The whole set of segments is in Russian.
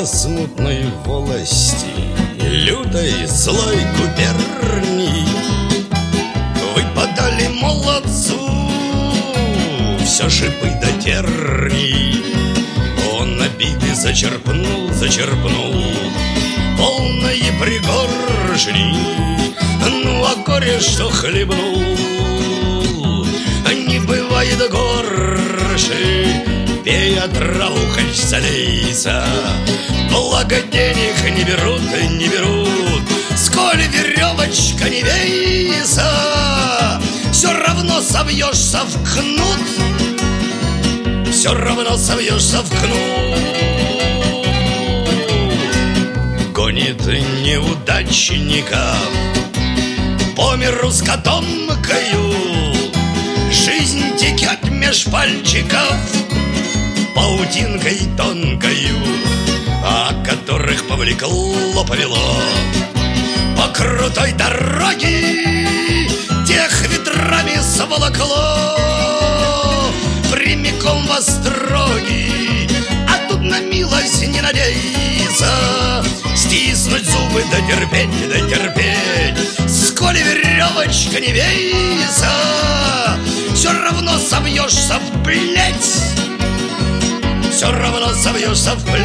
на смутной волости лютой злой губернии вы подали молодцу все шипы до терний. Он обиды зачерпнул полные пригоршни. Ну а горе, что хлебнул, не бывает горше. Пей отраву, хоть залейся, благо денег не берут. Сколь веревочка не вейся, все равно совьешься в кнут. Все равно совьешься в кнут. Гонит неудачников по миру с котомкою. Жизнь текет меж пальчиков паутинкой тонкою, о которых повело по крутой дороге. Тех ветрами сволокло прямиком во строги, а тут на милость не надеяться. Стиснуть зубы да терпеть, сколь веревочка не вейся, все равно совьешься в плеть. Все равно совьешься в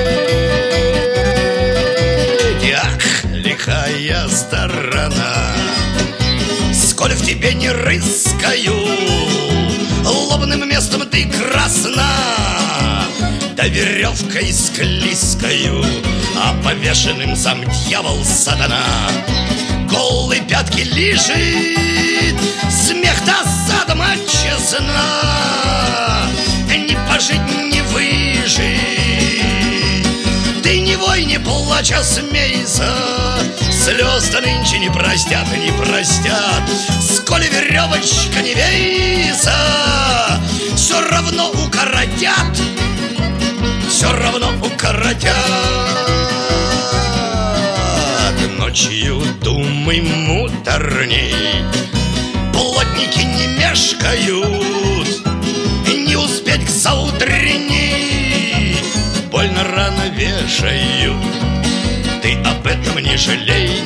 плеть. Ах, лихая сторона, сколь в тебе не рыскаю, лобным местом ты красна, да веревкой склизкою, а повешенным сам дьявол сатана. Голые пятки лежит, смех досада отчизна. Не пожить, не выжить, ты не вой, не плачь, а смейся. Слез-то нынче не простят. Сколь веревочка не вейся, все равно укоротят. Все равно укоротят. Ночью думай муторней, плотники не мешкают. Не успеть к заутренней больно рано вешают. Ты об этом не жалей,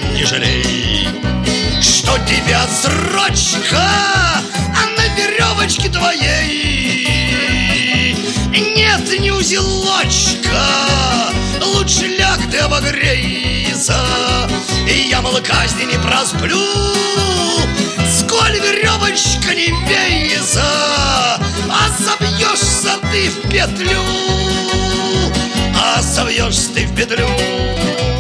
что тебя срочка, а на веревочке твоей нет ни узелочка. Лучше ляг ты обогрейся, и я, мол, казни не просплю. Сколь веревочка не вейся, а собьешься ты в петлю.